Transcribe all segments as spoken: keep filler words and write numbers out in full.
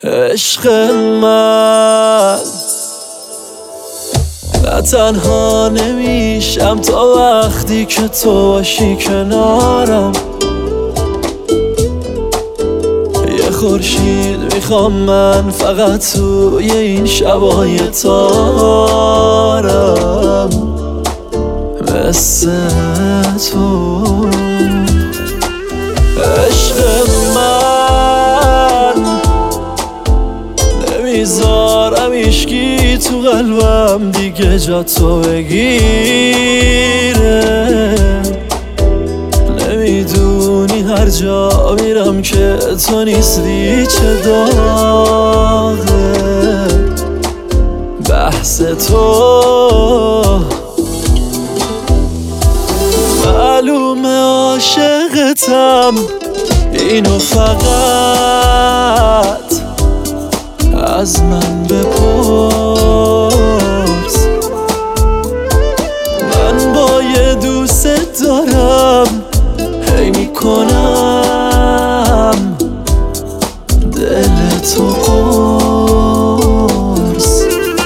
عشق من نه تنها نمیشم تا وقتی که تو باشی کنارم. یه خورشید میخوام من فقط توی این شبای تارم، مثل تو. عشق من نمیذارم هیچکی تو قلبم دیگه جا تو بگیره. نمیدونی هر جا میرم که تو نیستی چه داغه بحث تو. معلومه عاشقتم، اینو فقط از من بپرس. من با یه دوست دارم هی میکنم دل تو قرص.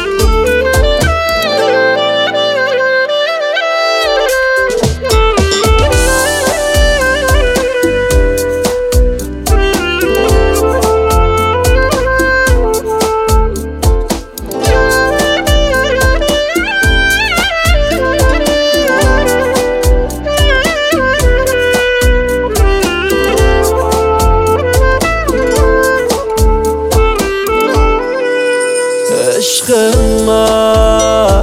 عشق من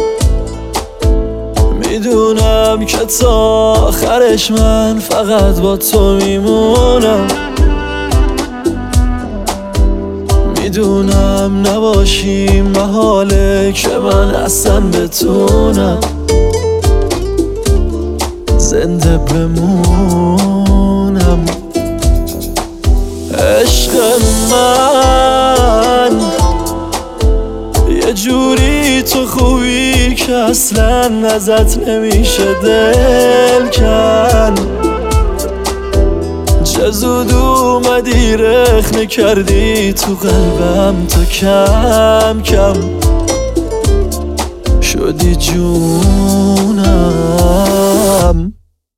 میدونم که تا آخرش من فقط با تو میمونم. میدونم نباشی محاله که من اصلا بتونم زنده بمونم. عشق من یه جوری تو خوبی که اصلا ازت نمیشه دل کن. چه زود اومدی رخنه کردی تو قلبم، تو کم کم شدی جونم.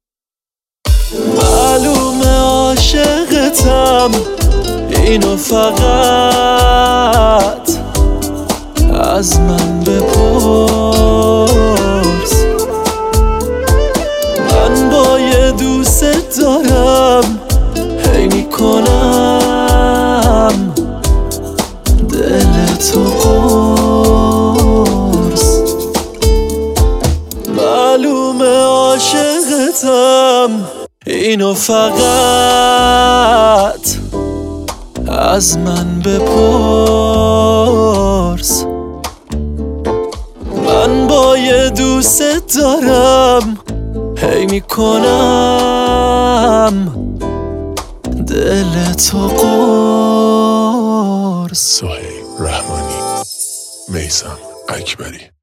معلومه عاشقتم، اینو فقط از من بپرس. من با یه دوست دارم هی میکنم دل تو قرص. معلومه عاشقتم، اینو فقط از من بپرس. من با یه دوست دارم هی میکنم دل تو قرص. سهیل رحمانی، میثم اکبری.